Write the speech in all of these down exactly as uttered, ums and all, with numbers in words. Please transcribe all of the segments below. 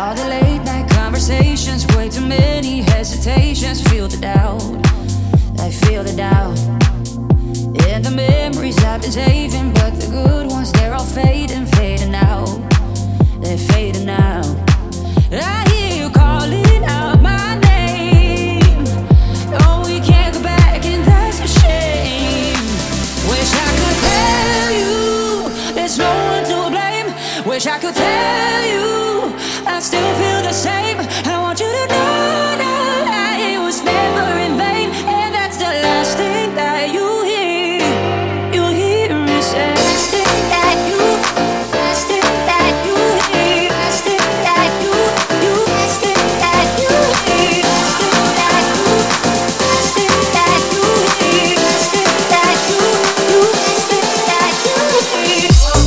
All the late night conversations, way too many hesitations. Feel the doubt, I feel the doubt. And the memories I've been saving, but the good ones, they're all fading, fading out. They're fading out. I hear you calling out my name. Oh, we can't go back, and that's a shame. Wish I could tell you there's no one to blame. Wish I could tell you I still feel the same. I want you to know that it was never in vain, and that's the last thing that you hear. You hear me say. Last thing that you, last thing that you hear. Last thing that you, you, last thing that you hear. Last thing that you, last thing that you hear. Last thing that you, you, last thing that you hear.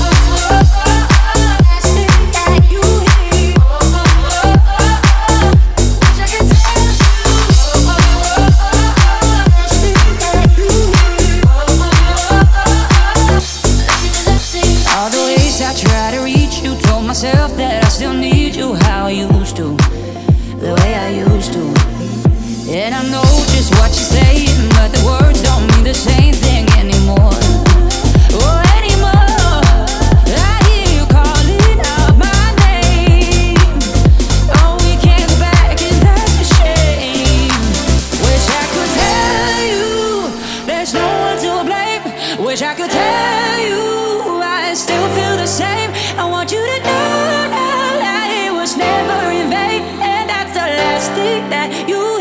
Myself that I still need you how I used to, the way I used to. And I know just what you're saying, but the words don't mean the same thing anymore. Oh, anymore. I hear you calling out my name. Oh, we can't go back, and that's a shame. Wish I could tell you there's no one to blame. Wish I could tell you I still feel the same. I want you to know that it was never in vain, and that's the last thing that you